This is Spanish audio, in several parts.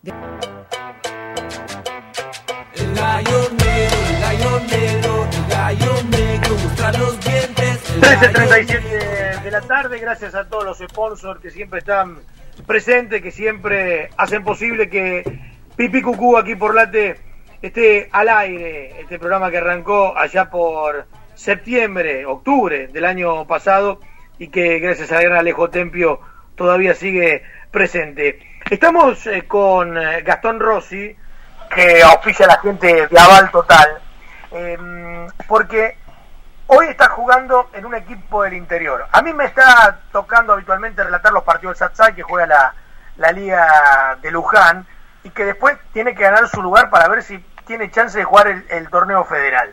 El gallo negro, el gallo negro, muestra los dientes. 13:37 de la tarde, gracias a todos los sponsors que siempre están presentes, que siempre hacen posible que Pipi Cucú aquí por Late esté al aire. Este programa que arrancó allá por octubre del año pasado y que gracias al gran Alejo Tempio todavía sigue presente. Estamos con Gastón Rossi, que auspicia a la gente de Aval Total, porque hoy está jugando en un equipo del interior. A mí me está tocando habitualmente relatar los partidos del Satsai, que juega la Liga de Luján, y que después tiene que ganar su lugar para ver si tiene chance de jugar el torneo federal.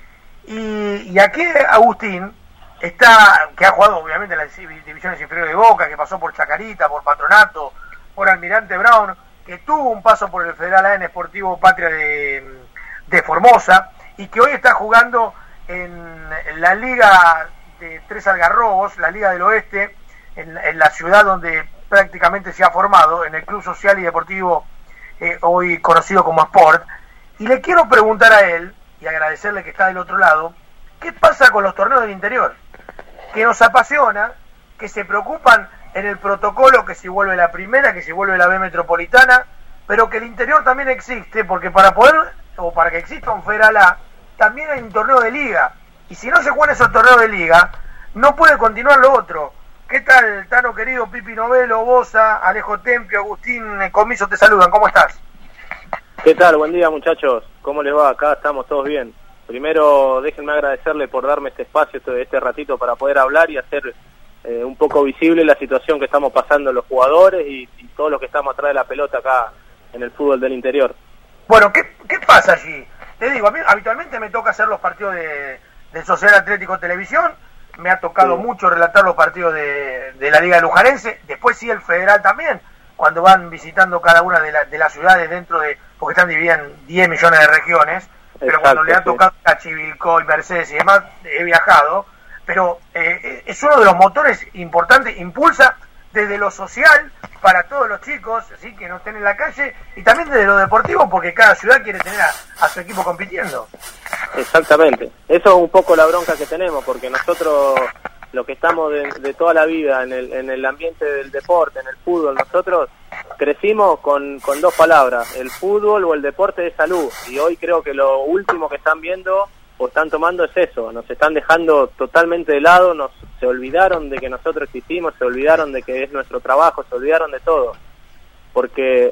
Y aquí Agustín está, que ha jugado obviamente en las divisiones inferiores de Boca, que pasó por Chacarita, por Patronato, por Almirante Brown, que tuvo un paso por el Federal A en Sportivo Patria de Formosa, y que hoy está jugando en la Liga de Tres Algarrobos, la Liga del Oeste, en la ciudad donde prácticamente se ha formado, en el Club Social y Deportivo hoy conocido como Sport. Y le quiero preguntar a él, y agradecerle que está del otro lado, ¿qué pasa con los torneos del interior? Que nos apasiona, que se preocupan en el protocolo, que si vuelve la primera, que si vuelve la B Metropolitana, pero que el interior también existe, porque para que exista un Federal A, también hay un torneo de liga, y si no se juegan esos torneos de liga, no puede continuar lo otro. ¿Qué tal, Tano querido? Pipi Novelo, Bosa, Alejo Tempio, Agustín Comiso te saludan, ¿cómo estás? ¿Qué tal? Buen día, muchachos. ¿Cómo les va? Acá estamos todos bien. Primero, déjenme agradecerle por darme este espacio, este ratito para poder hablar y hacer un poco visible la situación que estamos pasando los jugadores y todos los que estamos atrás de la pelota acá en el fútbol del interior. Bueno, ¿qué pasa allí? Te digo, a mí habitualmente me toca hacer los partidos del Social Atlético Televisión, me ha tocado mucho relatar los partidos de la Liga Lujarense, después sí el Federal también, cuando van visitando cada una de las ciudades dentro de, porque están divididas en 10 millones de regiones, pero exacto, cuando le ha tocado a Chivilcoy, Mercedes y demás, he viajado, pero es uno de los motores importantes, impulsa desde lo social para todos los chicos, así que no estén en la calle, y también desde lo deportivo, porque cada ciudad quiere tener a su equipo compitiendo. Exactamente, eso es un poco la bronca que tenemos, porque nosotros, lo que estamos de toda la vida en el ambiente del deporte, en el fútbol, nosotros crecimos con dos palabras, el fútbol o el deporte de salud, y hoy creo que lo último que están viendo o están tomando es eso, nos están dejando totalmente de lado, se olvidaron de que nosotros existimos, se olvidaron de que es nuestro trabajo, se olvidaron de todo, porque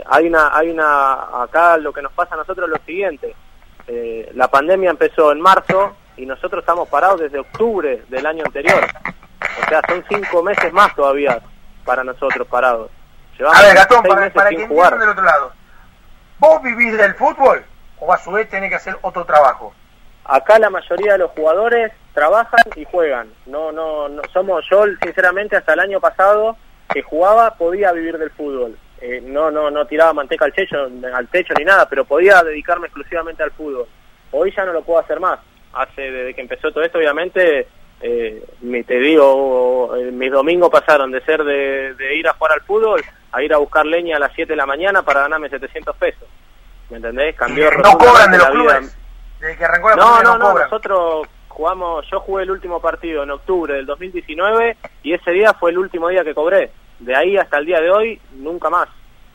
acá lo que nos pasa a nosotros es lo siguiente, la pandemia empezó en marzo y nosotros estamos parados desde octubre del año anterior, o sea, son 5 meses más todavía para nosotros parados. Llevamos a ver, Gastón, para que entiendan del otro lado, ¿vos vivís del fútbol o a su vez tenés que hacer otro trabajo? Acá la mayoría de los jugadores trabajan y juegan. No somos, yo sinceramente hasta el año pasado que jugaba podía vivir del fútbol. No tiraba manteca al techo ni nada, pero podía dedicarme exclusivamente al fútbol. Hoy ya no lo puedo hacer más. Desde que empezó todo esto, obviamente, te digo, mis domingos pasaron de ser de ir a jugar al fútbol a ir a buscar leña a las 7 de la mañana para ganarme 700 pesos. ¿Me entendés? Cambió no cobran de los clubes. Desde que arrancó la pandemia no, nosotros jugamos, yo jugué el último partido en octubre del 2019 y ese día fue el último día que cobré. De ahí hasta el día de hoy, nunca más.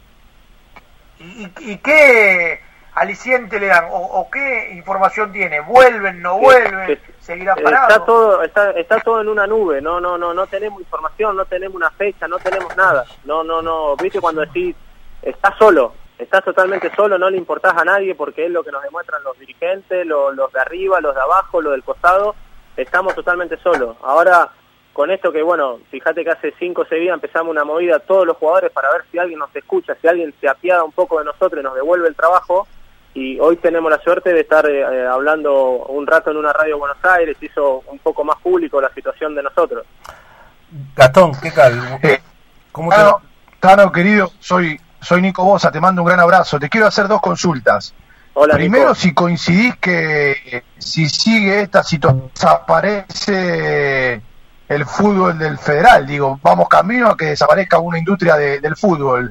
¿Y qué aliciente le dan? ¿O qué información tiene? ¿Vuelven, no vuelven? ¿Seguirá parado? Está todo en una nube, no tenemos información, no tenemos una fecha, no tenemos nada. No, viste cuando decís, estás solo. Estás totalmente solo, no le importás a nadie porque es lo que nos demuestran los dirigentes, los de arriba, los de abajo, los del costado. Estamos totalmente solos. Ahora, con esto que, bueno, fíjate que hace 5 o 6 días empezamos una movida todos los jugadores para ver si alguien nos escucha, si alguien se apiada un poco de nosotros y nos devuelve el trabajo. Y hoy tenemos la suerte de estar hablando un rato en una radio de Buenos Aires, hizo un poco más público la situación de nosotros. Gastón, ¿qué tal? ¿Cómo te va? Tano, querido, soy Nico Bosa, te mando un gran abrazo. Te quiero hacer 2 consultas. Hola, primero, Nico. Si coincidís que si sigue esta situación, desaparece el fútbol del Federal. Digo, vamos camino a que desaparezca una industria del fútbol.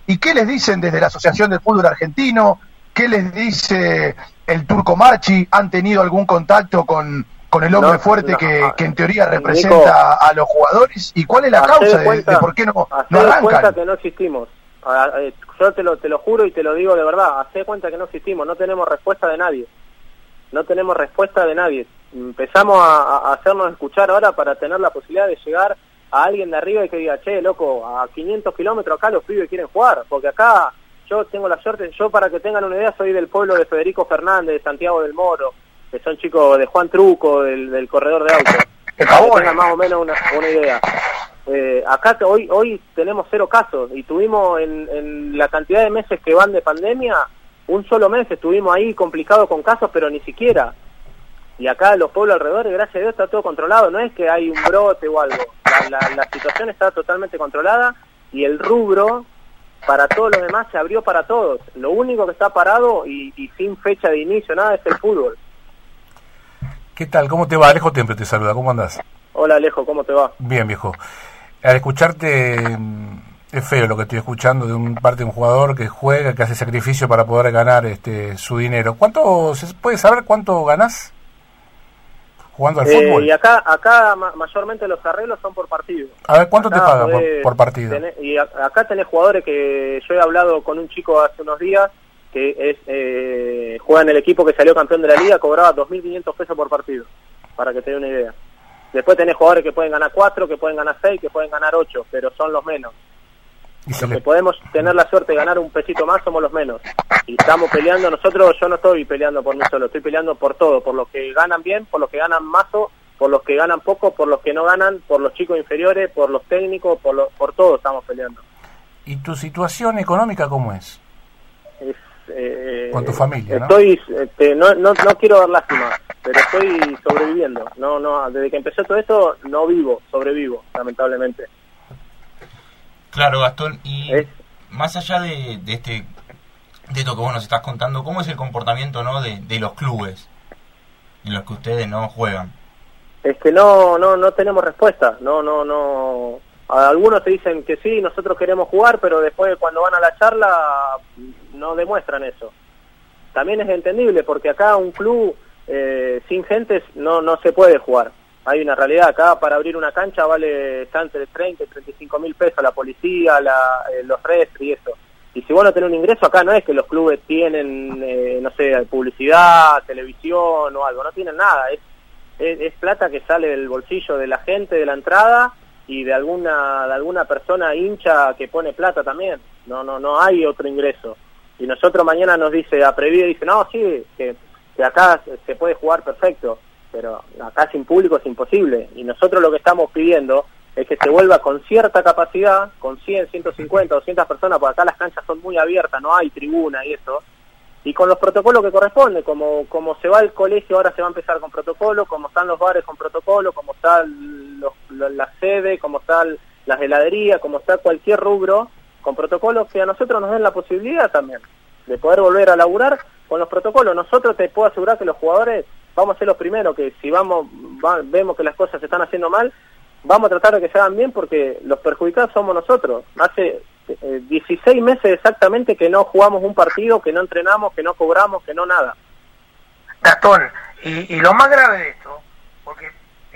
¿Y qué les dicen desde la Asociación del Fútbol Argentino? ¿Qué les dice el Turco Marchi? ¿Han tenido algún contacto con el hombre fuerte que en teoría representa Nico, a los jugadores? ¿Y cuál es la causa de por qué no arrancan? Cuenta que no existimos. Yo te lo juro y te lo digo de verdad. Hacé cuenta que no existimos. No tenemos respuesta de nadie. No tenemos respuesta de nadie. Empezamos a hacernos escuchar ahora para tener la posibilidad de llegar a alguien de arriba y que diga, che, loco, a 500 kilómetros acá los pibes quieren jugar. Porque acá yo tengo la suerte, yo para que tengan una idea soy del pueblo de Federico Fernández, de Santiago del Moro, que son chicos de Juan Truco, del corredor de autos. Para que tengan más o menos una idea. Acá hoy tenemos 0 casos y tuvimos en la cantidad de meses que van de pandemia, un solo mes estuvimos ahí complicados con casos, pero ni siquiera. Y acá los pueblos alrededor, gracias a Dios, está todo controlado. No es que hay un brote o algo. La situación está totalmente controlada y el rubro para todos los demás se abrió para todos. Lo único que está parado y sin fecha de inicio, nada, es el fútbol. ¿Qué tal? ¿Cómo te va? Alejo Temple te saluda. ¿Cómo andás? Hola Alejo, ¿cómo te va? Bien, viejo. Al escucharte, es feo lo que estoy escuchando de parte de un jugador que juega, que hace sacrificio para poder ganar su dinero. ¿Se puede saber cuánto ganás jugando al fútbol? Y acá mayormente los arreglos son por partido. A ver, ¿cuánto te pagan por partido? Y acá tenés jugadores que yo he hablado con un chico hace unos días que juega en el equipo que salió campeón de la liga, cobraba 2.500 pesos por partido, para que te dé una idea. Después tenés jugadores que pueden ganar 4, que pueden ganar 6, que pueden ganar 8, pero son los menos. Los que podemos tener la suerte de ganar un pesito más somos los menos. Y estamos peleando, yo no estoy peleando por mí solo, estoy peleando por todo, por los que ganan bien, por los que ganan mazo, por los que ganan poco, por los que no ganan, por los chicos inferiores, por los técnicos, por todo estamos peleando. ¿Y tu situación económica cómo es? Con tu familia, ¿no? Estoy, no quiero dar lástima, pero estoy sobreviviendo. No, desde que empezó todo esto no sobrevivo, lamentablemente. Claro, Gastón, y más allá de esto que vos nos estás contando, ¿cómo es el comportamiento, no, de los clubes en los que ustedes no juegan? Es que no tenemos respuesta. No. Algunos te dicen que sí, nosotros queremos jugar, pero después cuando van a la charla no demuestran eso. También es entendible, porque acá un club sin gente no se puede jugar. Hay una realidad, acá para abrir una cancha está entre 30 y 35 mil pesos la policía, los refri y eso. Y si vos no tenés un ingreso, acá no es que los clubes tienen, no sé, publicidad, televisión o algo, no tienen nada. Es plata que sale del bolsillo de la gente de la entrada y de alguna persona hincha que pone plata también. No hay otro ingreso. Y nosotros mañana nos dice, a Previde dice, no, sí, que acá se puede jugar perfecto, pero acá sin público es imposible. Y nosotros lo que estamos pidiendo es que se vuelva con cierta capacidad, con 100, 150, 200 personas, porque acá las canchas son muy abiertas, no hay tribuna y eso, y con los protocolos que corresponden, como se va el colegio, ahora se va a empezar con protocolo, como están los bares con protocolo, como está la sede, como están las heladerías, como está cualquier rubro, con protocolos que a nosotros nos den la posibilidad también de poder volver a laburar con los protocolos. Nosotros te puedo asegurar que los jugadores vamos a ser los primeros que si vemos que las cosas se están haciendo mal, vamos a tratar de que se hagan bien, porque los perjudicados somos nosotros. Hace 16 meses exactamente que no jugamos un partido, que no entrenamos, que no cobramos, que no nada. Gastón, y lo más grave de esto, porque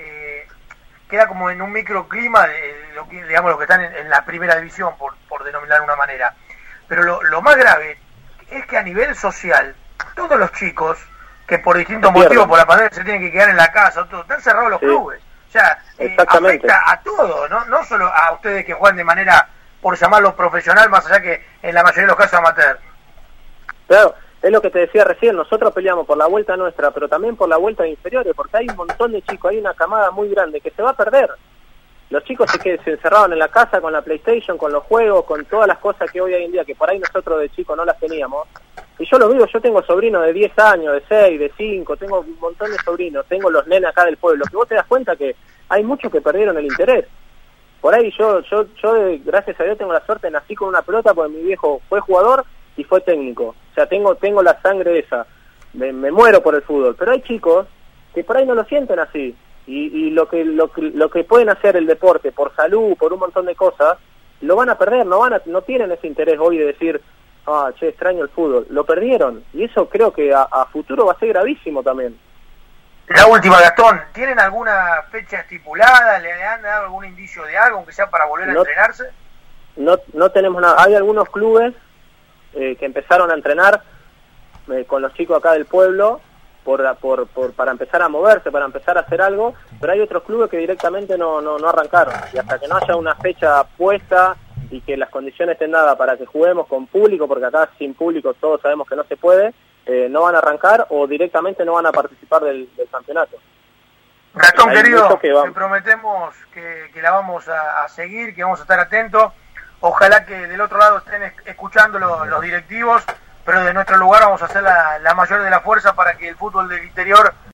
queda como en un microclima de lo que están en la primera división, por denominar de una manera, pero lo más grave es que a nivel social, todos los chicos que por distintos motivos, por la pandemia, se tienen que quedar en la casa, están cerrados los clubes. O sea, afecta a todos, no solo a ustedes que juegan de manera, por llamarlo profesional, más allá que en la mayoría de los casos amateur. Claro, es lo que te decía recién, nosotros peleamos por la vuelta nuestra, pero también por la vuelta de inferiores, porque hay un montón de chicos, hay una camada muy grande que se va a perder. Los chicos se encerraron en la casa con la PlayStation, con los juegos, con todas las cosas que hoy en día, que por ahí nosotros de chicos no las teníamos. Y yo lo vivo, yo tengo sobrinos de 10 años, de 6, de 5, tengo un montón de sobrinos, tengo los nenes acá del pueblo, que vos te das cuenta que hay muchos que perdieron el interés. Por ahí yo gracias a Dios tengo la suerte, nací con una pelota porque mi viejo fue jugador y fue técnico. O sea, tengo la sangre esa, me muero por el fútbol. Pero hay chicos que por ahí no lo sienten así. Y lo que pueden hacer el deporte por salud, por un montón de cosas, lo van a perder, no tienen ese interés hoy de decir, extraño el fútbol. Lo perdieron, y eso creo que a futuro va a ser gravísimo también. La última, Gastón, ¿tienen alguna fecha estipulada? ¿Le han dado algún indicio de algo, aunque sea para volver a entrenarse? No tenemos nada. Hay algunos clubes que empezaron a entrenar con los chicos acá del pueblo para empezar a moverse, para empezar a hacer algo, pero hay otros clubes que directamente no arrancaron, y hasta que no haya una fecha puesta y que las condiciones estén dadas para que juguemos con público, porque acá sin público todos sabemos que no se puede, no van a arrancar o directamente no van a participar del campeonato. Gastón, querido, te prometemos que la vamos a seguir, que vamos a estar atentos. Ojalá que del otro lado estén escuchando los directivos, pero de nuestro lugar vamos a hacer la mayor de la fuerza para que el fútbol del interior